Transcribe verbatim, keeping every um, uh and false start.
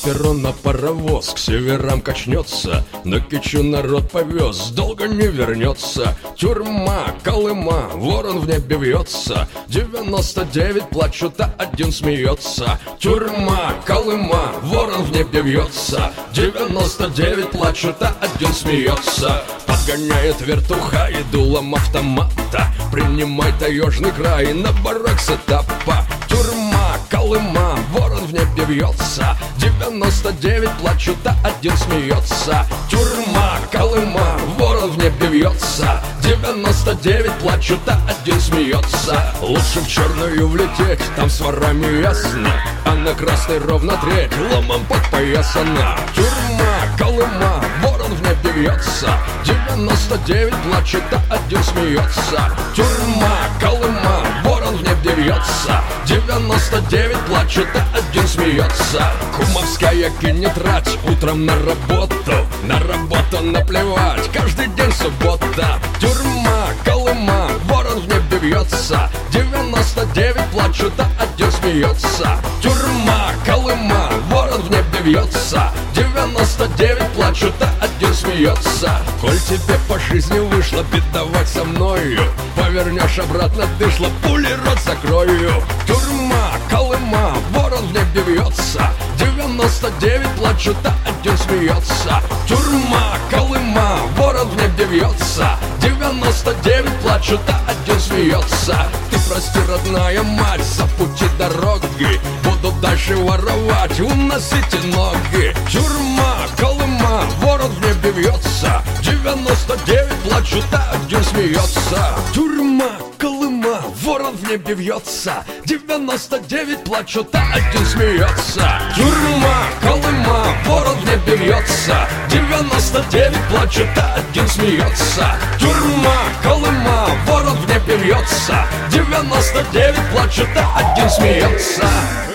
перрона паровоз к северам качнется, на Кичу народ повез, долго не вернется. Тюрьма, Колыма, ворон в небе вьется, девяносто девять плачут, а один смеется. Тюрьма, Колыма, ворон в небе вьется, девяносто девять плачут, а один смеется. Подгоняет вертуха и дулом автомата, принимай таежный край на барак сетапа. Тюрьма, Колыма, ворон в небе вьется, девяносто девять плачут, а один смеется. Тюрьма, Колыма, ворон в небе вьется, девяносто девять плачут, а один смеется. Лучше в черную влететь, там с ворами ясно, а на красной ровно треть, ломом подпоясана. Тюрьма, Колыма, ворон в небе вьется, девяносто девять плачут, а один смеется. Тюрьма, Колыма, ворон в небе вьется, девяносто девять плачут, а один смеется. Кумовская кинет рать утром на работу, на работу наплевать, каждый день суббота. Тюрьма, Колыма, ворон в небе вьется, девяносто девять плачут, а один смеется. Тюрьма, Колыма, ворон в небе вьется, девяносто девять плачут, а один смеется. Коль тебе по жизни вышло бедовать со мною, повернешь обратно дышло, пули рот закрою. Тюрьма, Колыма, ворон в небе вьется, девяносто девять плачут, а один смеется. Тюрьма, Колыма, ворон в небе вьется, девяносто девять плачут, а один смеется. Ты прости, родная мать, за пути дороги, буду дальше воровать, уносите ноги. Тюрьма, Колыма, ворон в небе вьется, девяносто девять плачут, а один смеется. Тюрьма, Колыма, ворон в небе вьется, девяносто девять плачут, а один смеется. Тюрьма, Колыма, ворон в небе вьется, девяносто девять плачут, а один смеется. Тюрьма, Колыма, ворон в небе вьется, девяносто девять плачут, а один смеется.